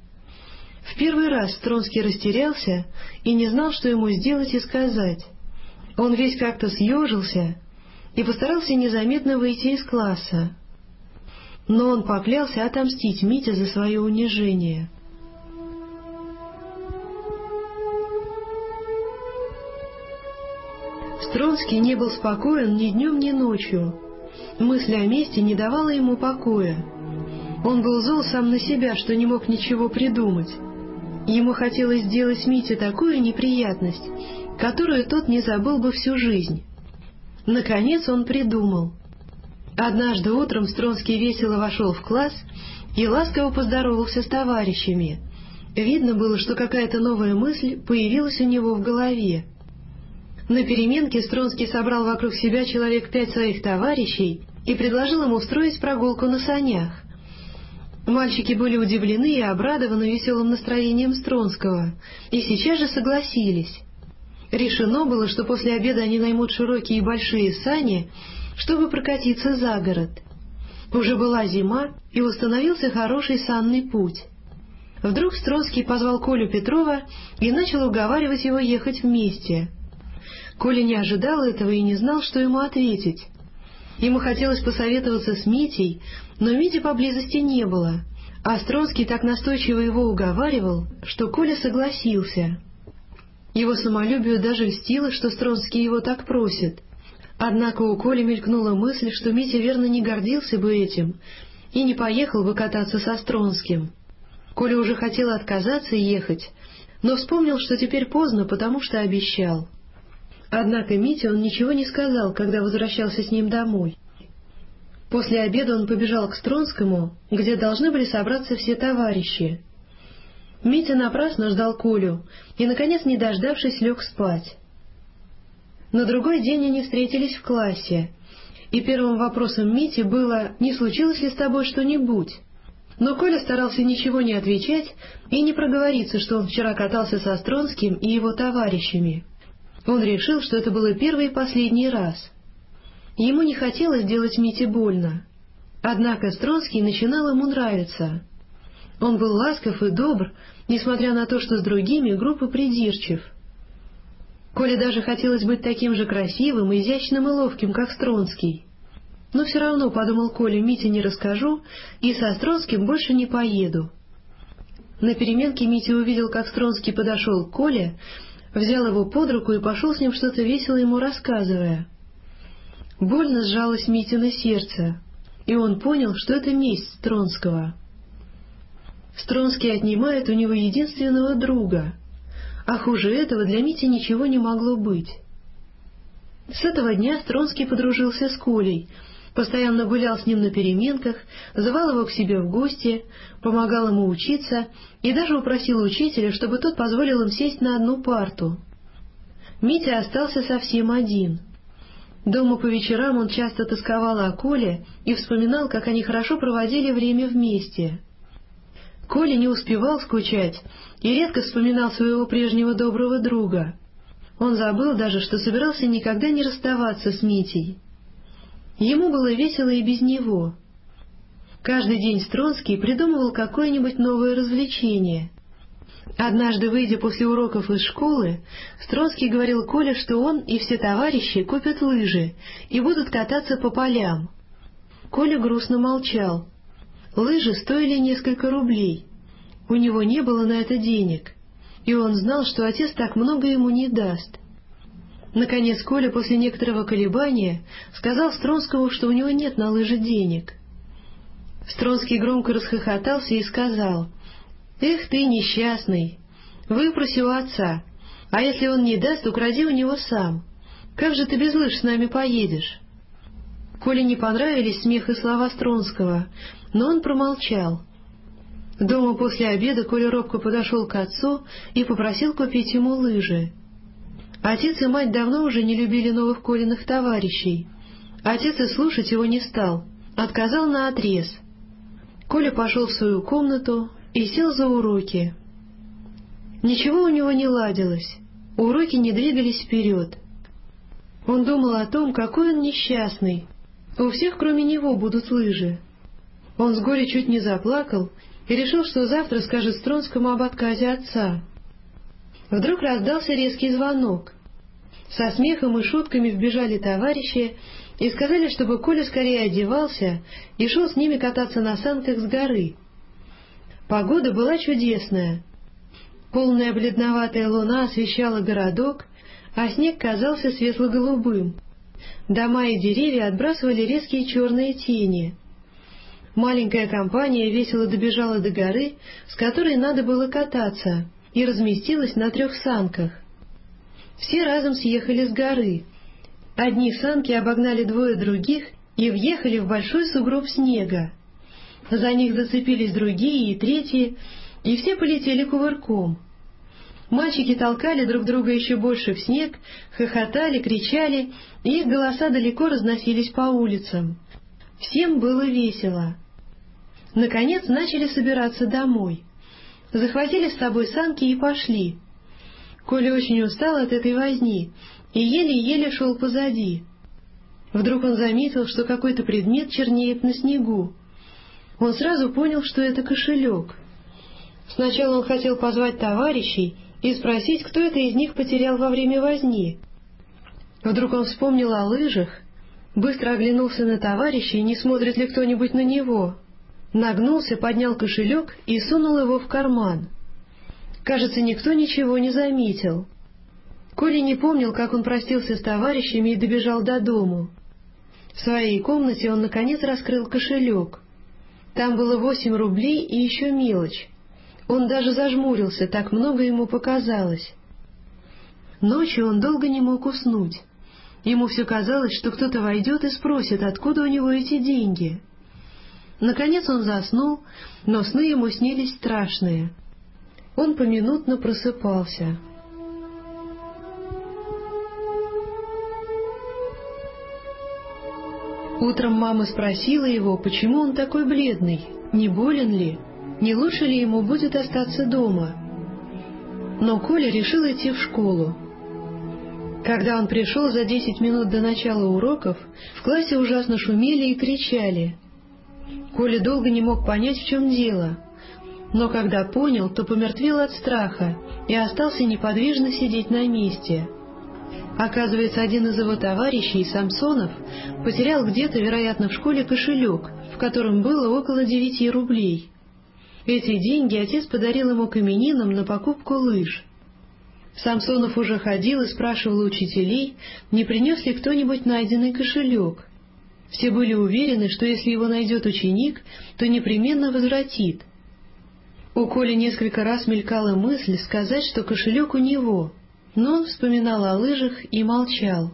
В первый раз Стронский растерялся и не знал, что ему сделать и сказать. Он весь как-то съежился и постарался незаметно выйти из класса. Но он поклялся отомстить Мите за свое унижение. Стронский не был спокоен ни днем, ни ночью. Мысль о мести не давала ему покоя. Он был зол сам на себя, что не мог ничего придумать. Ему хотелось сделать Мите такую неприятность, которую тот не забыл бы всю жизнь. Наконец он придумал. Однажды утром Стронский весело вошел в класс и ласково поздоровался с товарищами. Видно было, что какая-то новая мысль появилась у него в голове. На переменке Стронский собрал вокруг себя человек пять своих товарищей и предложил им устроить прогулку на санях. Мальчики были удивлены и обрадованы веселым настроением Стронского, и сейчас же согласились. Решено было, что после обеда они наймут широкие и большие сани, чтобы прокатиться за город. Уже была зима, и установился хороший санный путь. Вдруг Стронский позвал Колю Петрова и начал уговаривать его ехать вместе. Коля не ожидал этого и не знал, что ему ответить. Ему хотелось посоветоваться с Митей, но Мити поблизости не было, а Стронский так настойчиво его уговаривал, что Коля согласился. Его самолюбию даже льстило, что Стронский его так просит. Однако у Коли мелькнула мысль, что Митя верно не гордился бы этим и не поехал бы кататься со Стронским. Коля уже хотел отказаться и ехать, но вспомнил, что теперь поздно, потому что обещал. Однако Мите он ничего не сказал, когда возвращался с ним домой. После обеда он побежал к Стронскому, где должны были собраться все товарищи. Митя напрасно ждал Колю и, наконец, не дождавшись, лег спать. На другой день они встретились в классе, и первым вопросом Мити было, не случилось ли с тобой что-нибудь. Но Коля старался ничего не отвечать и не проговориться, что он вчера катался со Стронским и его товарищами. Он решил, что это было первый и последний раз. Ему не хотелось делать Мите больно. Однако Стронский начинал ему нравиться. Он был ласков и добр, несмотря на то, что с другими груб и придирчив. Коле даже хотелось быть таким же красивым, изящным и ловким, как Стронский. Но все равно, подумал Коля, Мите не расскажу и со Стронским больше не поеду. На переменке Митя увидел, как Стронский подошел к Коле, взял его под руку и пошел с ним, что-то весело ему рассказывая. Больно сжалось Митино сердце, и он понял, что это месть Стронского. Стронский отнимает у него единственного друга, а хуже этого для Мити ничего не могло быть. С этого дня Стронский подружился с Колей, постоянно гулял с ним на переменках, звал его к себе в гости, помогал ему учиться и даже упросил учителя, чтобы тот позволил им сесть на одну парту. Митя остался совсем один. Дома по вечерам он часто тосковал о Коле и вспоминал, как они хорошо проводили время вместе. Коля не успевал скучать и редко вспоминал своего прежнего доброго друга. Он забыл даже, что собирался никогда не расставаться с Митей. Ему было весело и без него. Каждый день Стронский придумывал какое-нибудь новое развлечение. Однажды, выйдя после уроков из школы, Стронский говорил Коле, что он и все товарищи купят лыжи и будут кататься по полям. Коля грустно молчал. Лыжи стоили несколько рублей. У него не было на это денег, и он знал, что отец так много ему не даст. Наконец Коля после некоторого колебания сказал Стронскому, что у него нет на лыжи денег. Стронский громко расхохотался и сказал: «Эх ты, несчастный, выпроси у отца, а если он не даст, укради у него сам. Как же ты без лыж с нами поедешь?» Коле не понравились смех и слова Стронского, но он промолчал. Дома после обеда Коля робко подошел к отцу и попросил купить ему лыжи. Отец и мать давно уже не любили новых Колиных товарищей. Отец и слушать его не стал, отказал наотрез. Коля пошел в свою комнату и сел за уроки. Ничего у него не ладилось, уроки не двигались вперед. Он думал о том, какой он несчастный. У всех, кроме него, будут лыжи. Он с горя чуть не заплакал и решил, что завтра скажет Стронскому об отказе отца. Вдруг раздался резкий звонок. Со смехом и шутками вбежали товарищи и сказали, чтобы Коля скорее одевался и шел с ними кататься на санках с горы. Погода была чудесная. Полная бледноватая луна освещала городок, а снег казался светло-голубым. Дома и деревья отбрасывали резкие черные тени. Маленькая компания весело добежала до горы, с которой надо было кататься, и разместилась на трех санках. Все разом съехали с горы. Одни санки обогнали двое других и въехали в большой сугроб снега. За них зацепились другие и третьи, и все полетели кувырком. Мальчики толкали друг друга еще больше в снег, хохотали, кричали, и их голоса далеко разносились по улицам. Всем было весело. Наконец начали собираться домой. Захватили с собой санки и пошли. Коля очень устал от этой возни и еле-еле шел позади. Вдруг он заметил, что какой-то предмет чернеет на снегу. Он сразу понял, что это кошелек. Сначала он хотел позвать товарищей и спросить, кто это из них потерял во время возни. Вдруг он вспомнил о лыжах, быстро оглянулся на товарищей, не смотрит ли кто-нибудь на него. Нагнулся, поднял кошелек и сунул его в карман. Кажется, никто ничего не заметил. Коля не помнил, как он простился с товарищами и добежал до дому. В своей комнате он, наконец, раскрыл кошелек. Там было восемь рублей и еще мелочь. Он даже зажмурился, так много ему показалось. Ночью он долго не мог уснуть. Ему все казалось, что кто-то войдет и спросит, откуда у него эти деньги. Наконец он заснул, но сны ему снились страшные. Он поминутно просыпался. Утром мама спросила его, почему он такой бледный, не болен ли, не лучше ли ему будет остаться дома. Но Коля решил идти в школу. Когда он пришел за десять минут до начала уроков, в классе ужасно шумели и кричали. Коля долго не мог понять, в чем дело, но когда понял, то помертвел от страха и остался неподвижно сидеть на месте. Оказывается, один из его товарищей, Самсонов, потерял где-то, вероятно, в школе кошелек, в котором было около девяти рублей. Эти деньги отец подарил ему к именинам на покупку лыж. Самсонов уже ходил и спрашивал учителей, не принес ли кто-нибудь найденный кошелек. Все были уверены, что если его найдет ученик, то непременно возвратит. У Коли несколько раз мелькала мысль сказать, что кошелек у него, но он вспоминал о лыжах и молчал.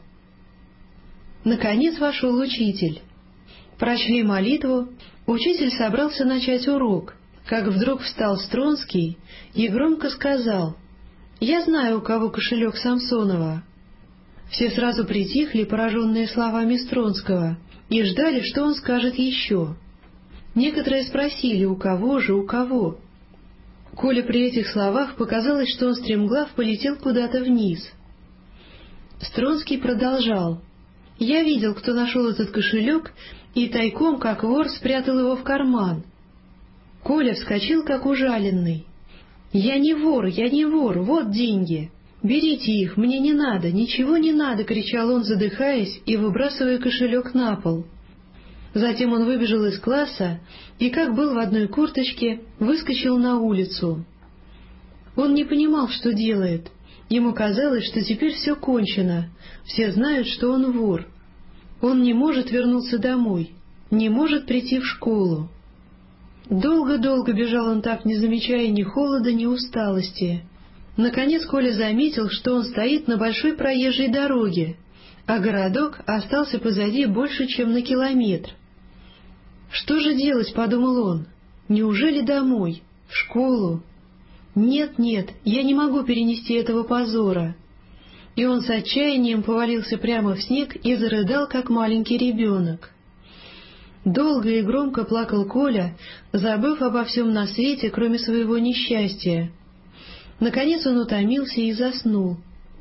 Наконец вошел учитель. Прочли молитву, учитель собрался начать урок, как вдруг встал Стронский и громко сказал: «Я знаю, у кого кошелек Самсонова». Все сразу притихли, пораженные словами Стронского, и ждали, что он скажет еще. Некоторые спросили, у кого же, у кого. Коле при этих словах показалось, что он стремглав полетел куда-то вниз. Стронский продолжал: «Я видел, кто нашел этот кошелек, и тайком, как вор, спрятал его в карман». Коля вскочил, как ужаленный. «Я не вор, я не вор, вот деньги! Берите их, мне не надо, ничего не надо!» — кричал он, задыхаясь и выбрасывая кошелек на пол. Затем он выбежал из класса и, как был в одной курточке, выскочил на улицу. Он не понимал, что делает. Ему казалось, что теперь все кончено, все знают, что он вор. Он не может вернуться домой, не может прийти в школу. Долго-долго бежал он так, не замечая ни холода, ни усталости. Наконец Коля заметил, что он стоит на большой проезжей дороге, а городок остался позади больше, чем на километр. «Что же делать?» — подумал он. «Неужели домой? В школу? Нет, нет, я не могу перенести этого позора». И он с отчаянием повалился прямо в снег и зарыдал, как маленький ребенок. Долго и громко плакал Коля, забыв обо всем на свете, кроме своего несчастья. Наконец он утомился и заснул.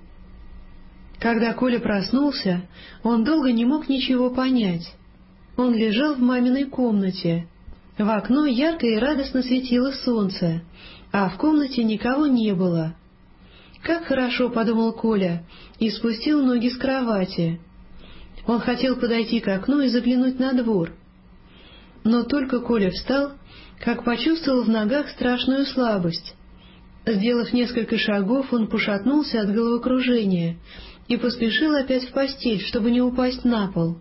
Когда Коля проснулся, он долго не мог ничего понять. Он лежал в маминой комнате. В окно ярко и радостно светило солнце, а в комнате никого не было. «Как хорошо!» — подумал Коля, и спустил ноги с кровати. Он хотел подойти к окну и заглянуть на двор. Но только Коля встал, как почувствовал в ногах страшную слабость. Сделав несколько шагов, он пошатнулся от головокружения и поспешил опять в постель, чтобы не упасть на пол.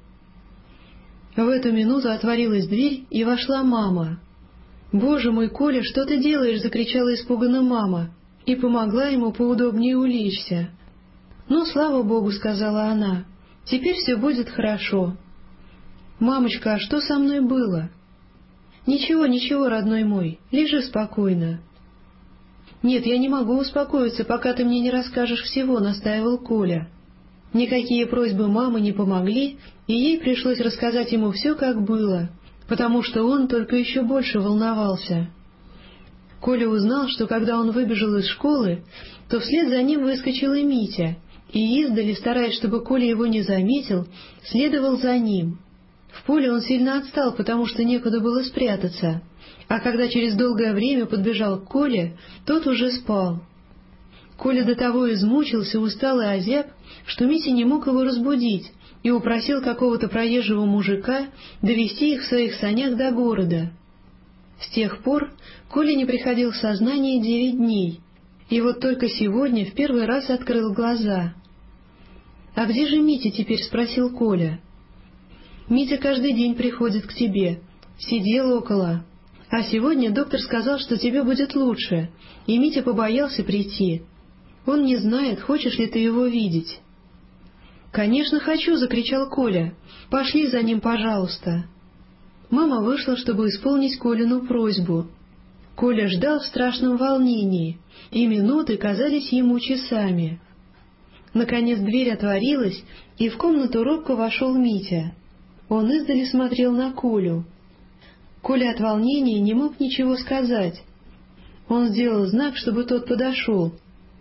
В эту минуту отворилась дверь, и вошла мама. «Боже мой, Коля, что ты делаешь?» — закричала испуганно мама, и помогла ему поудобнее улечься. «Ну, слава Богу», — сказала она, — «теперь все будет хорошо». «Мамочка, а что со мной было?» «Ничего, ничего, родной мой, лежи спокойно». «Нет, я не могу успокоиться, пока ты мне не расскажешь всего», — настаивал Коля. Никакие просьбы мамы не помогли, и ей пришлось рассказать ему все, как было, потому что он только еще больше волновался. Коля узнал, что когда он выбежал из школы, то вслед за ним выскочил и Митя, и издали, стараясь, чтобы Коля его не заметил, следовал за ним. В поле он сильно отстал, потому что некуда было спрятаться, а когда через долгое время подбежал к Коле, тот уже спал. Коля до того измучился, устал и озяб, что Митя не мог его разбудить, и упросил какого-то проезжего мужика довезти их в своих санях до города. С тех пор Коля не приходил в сознание девять дней, и вот только сегодня в первый раз открыл глаза. «А где же Митя теперь?» — спросил Коля. «Митя каждый день приходит к тебе, сидел около. А сегодня доктор сказал, что тебе будет лучше, и Митя побоялся прийти. Он не знает, хочешь ли ты его видеть». «Конечно хочу!» — закричал Коля. «Пошли за ним, пожалуйста». Мама вышла, чтобы исполнить Колину просьбу. Коля ждал в страшном волнении, и минуты казались ему часами. Наконец дверь отворилась, и в комнату робко вошел Митя. Он издали смотрел на Колю. Коля от волнения не мог ничего сказать. Он сделал знак, чтобы тот подошел.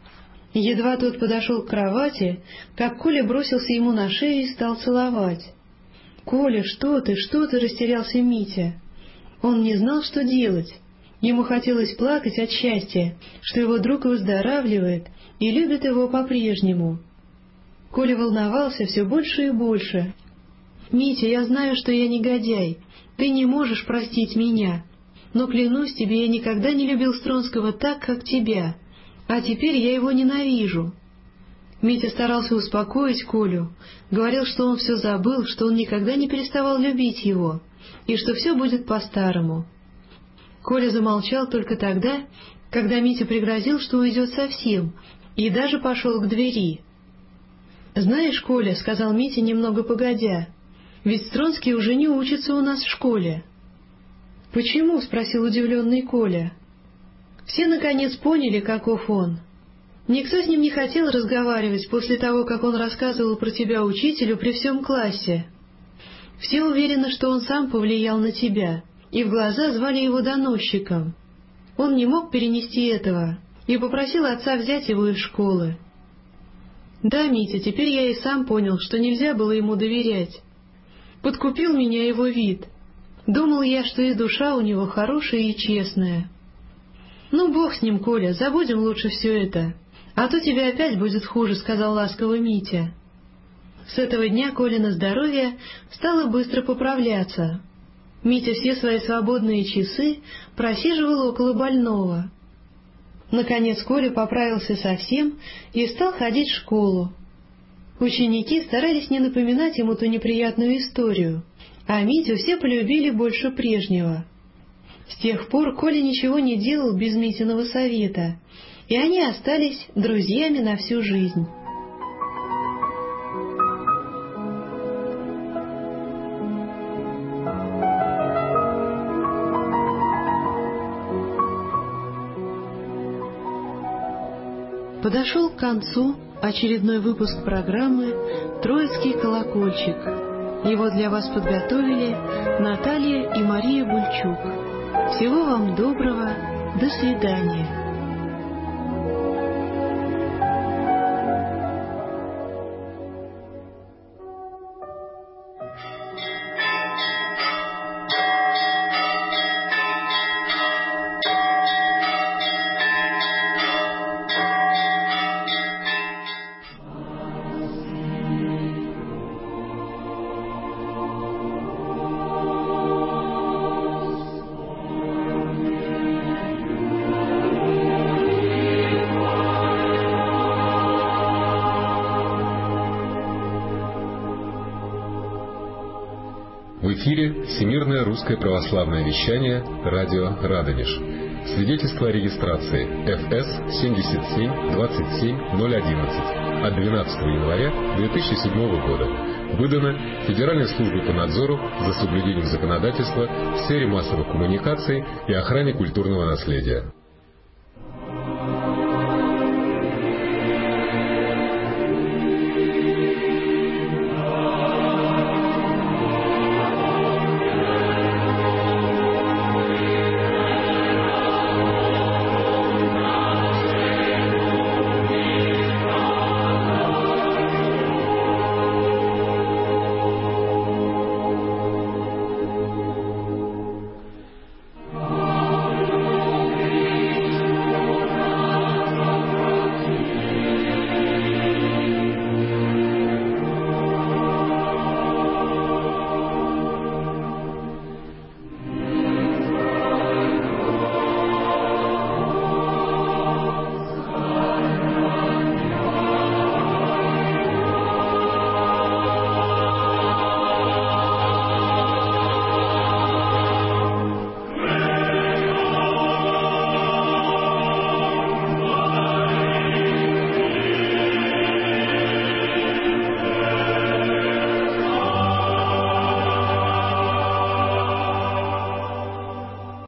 Едва тот подошел к кровати, как Коля бросился ему на шею и стал целовать. «Коля, что ты, что ты?» — растерялся Митя. Он не знал, что делать. Ему хотелось плакать от счастья, что его друг выздоравливает и любит его по-прежнему. Коля волновался все больше и больше. «Митя, я знаю, что я негодяй. Ты не можешь простить меня. Но, клянусь тебе, я никогда не любил Стронского так, как тебя. А теперь я его ненавижу». Митя старался успокоить Колю, говорил, что он все забыл, что он никогда не переставал любить его, и что все будет по-старому. Коля замолчал только тогда, когда Митя пригрозил, что уйдет совсем, и даже пошел к двери. «Знаешь, Коля, — сказал Митя немного погодя, — ведь Стронский уже не учится у нас в школе». «Почему?» — спросил удивленный Коля. Все наконец поняли, каков он. Никто с ним не хотел разговаривать после того, как он рассказывал про тебя учителю при всем классе. Все уверены, что он сам повлиял на тебя, и в глаза звали его доносчиком. Он не мог перенести этого и попросил отца взять его из школы. Да, Митя, теперь я и сам понял, что нельзя было ему доверять. Подкупил меня его вид. Думал я, что и душа у него хорошая и честная. Ну, бог с ним, Коля, забудем лучше все это, а то тебе опять будет хуже, — сказал ласково Митя. С этого дня Колина здоровье стало быстро поправляться. Митя все свои свободные часы просиживал около больного. Наконец Коля поправился совсем и стал ходить в школу. Ученики старались не напоминать ему ту неприятную историю, а Митю все полюбили больше прежнего. С тех пор Коля ничего не делал без Митиного совета, и они остались друзьями на всю жизнь. Подошел к концу очередной выпуск программы «Троицкий колокольчик». Его для вас подготовили Наталья и Мария Бульчук. Всего вам доброго, до свидания. В эфире Всемирное русское православное вещание радио Радонеж. Свидетельство о регистрации эф эс семьдесят семь двадцать семь ноль одиннадцать от двенадцатого января две тысячи седьмого года. Выдано Федеральной службой по надзору за соблюдением законодательства в сфере массовых коммуникаций и охране культурного наследия.